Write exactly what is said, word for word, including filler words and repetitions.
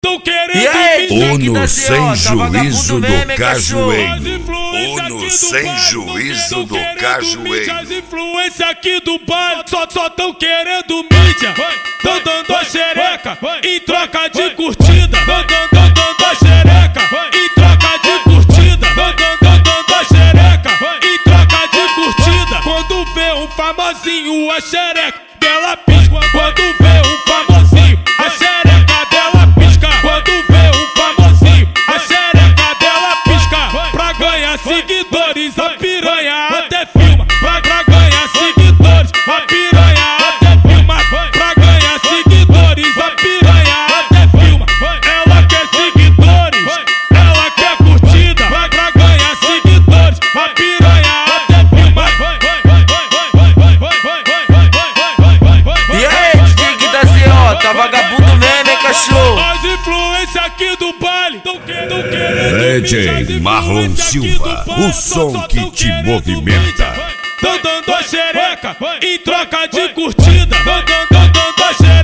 Tão querendo Uno sem juízo do cajueiro. Uno sem juízo do cajueiro. As influências aqui do baile só só tão querendo mídia. Tão dando a xereca em troca de curtida. Tão dando dando a xereca em troca de curtida. Tão dando dando a xereca em troca de curtida. Quando vê um famosinho, a xereca dela pisca. Quando vê um famosinho, a xereca dela pisca. Quando vê um famosinho, a xereca dela pisca. Pra ganhar seguidores, a piranha até filma. Pra, pra ganhar seguidores, a piranha até filma. Pra ganhar seguidores, a piranha até filma. Ela quer seguidores, ela quer curtida. Pra, pra ganhar seguidores, a piranha até filma. E aí, Dig da C O, tá vagabundo mesmo, hein, cachorro? As influências aqui do baile tão querendo D J Marlon Silva, o som que te movimenta. Tão dando a xereca em troca de curtida. Tão dando a xereca